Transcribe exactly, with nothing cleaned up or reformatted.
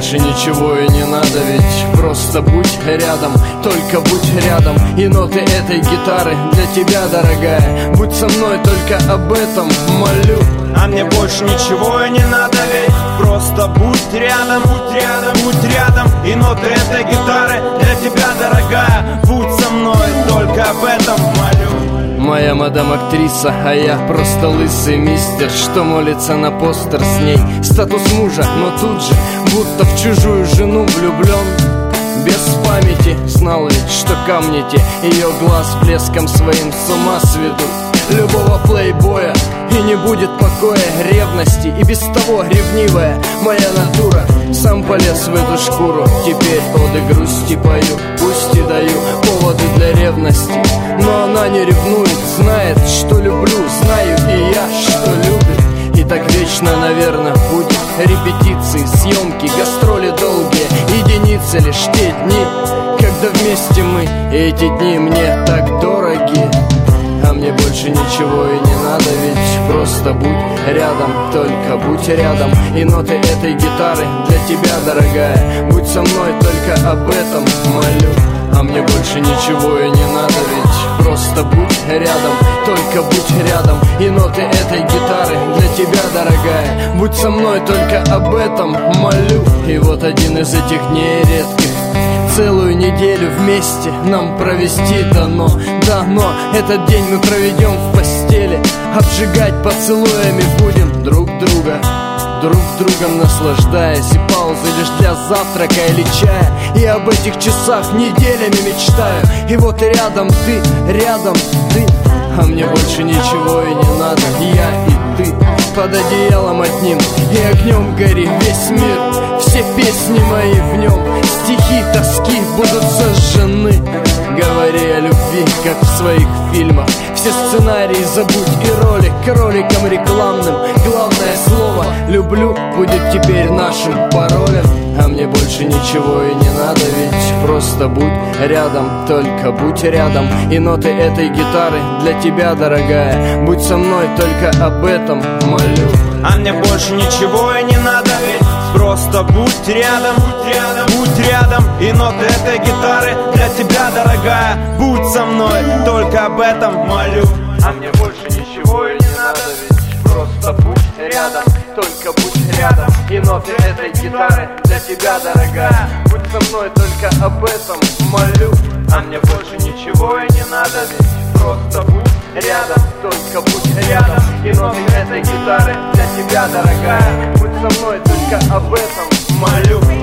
больше ничего и не надо, ведь просто будь рядом, только будь рядом. И ноты этой гитары для тебя, дорогая, будь со мной, только об этом молю. А мне больше ничего и не надо, ведь просто будь рядом, будь рядом, будь рядом. И ноты этой гитары для тебя, дорогая, будь со мной, только об этом молю. Моя мадам актриса, а я просто лысый мистер, что молится на постер с ней. Статус мужа, но тут же, будто в чужую жену влюблен. Без памяти знал ведь, что камни те ее глаз блеском своим с ума сведут. Любого плейбоя и не будет покоя, ревности и без того ревнивая моя натура. Сам полез в эту шкуру, теперь оды грусти пою, пусть и даю поводы для ревности. Но она не ревнует, знает, что люблю, знаю и я, что любит. И так вечно, наверное, будет репетиции, съемки, гастроли долгие, единицы лишь те дни, когда вместе мы, и эти дни мне так дороги. А мне больше ничего и не надо, ведь просто будь рядом, только будь рядом. И ноты этой гитары для тебя, дорогая, будь со мной, только об этом молю. А мне больше ничего и не надо, ведь просто будь рядом, только будь рядом. И ноты этой гитары для тебя, дорогая, будь со мной, только об этом молю. И вот один из этих дней редких, целую неделю вместе нам провести дано. Да, но этот день мы проведем в постели, обжигать поцелуями будем друг друга, друг другом наслаждаясь. И паузы лишь для завтрака или чая. И об этих часах неделями мечтаю. И вот рядом ты, рядом ты. А мне больше ничего и не надо, я и ты. Под одеялом одним и огнем гори весь мир. Все песни мои в нем, стихи тоски будут сожжены. Говори о любви, как в своих фильмах. Все сценарии забудь и ролик к роликам рекламным. Главное слово «люблю» будет теперь нашим паролем. А мне больше ничего и не надо, ведь просто будь рядом, только будь рядом. И ноты этой гитары для тебя, дорогая, будь со мной, только об этом молю. А мне больше ничего и не надо, ведь просто будь рядом, будь рядом, будь рядом. И ноты этой гитары для тебя, дорогая, будь со мной, только об этом молю. А мне больше ничего и не надо, ведь просто будь рядом, только будь рядом. И ноты этой гитары для тебя, дорогая, будь со мной, только об этом молю. А мне больше ничего и не надо, ведь просто будь рядом, только будь рядом. И ноты этой гитары для тебя, дорогая, будь со мной, только об этом молю.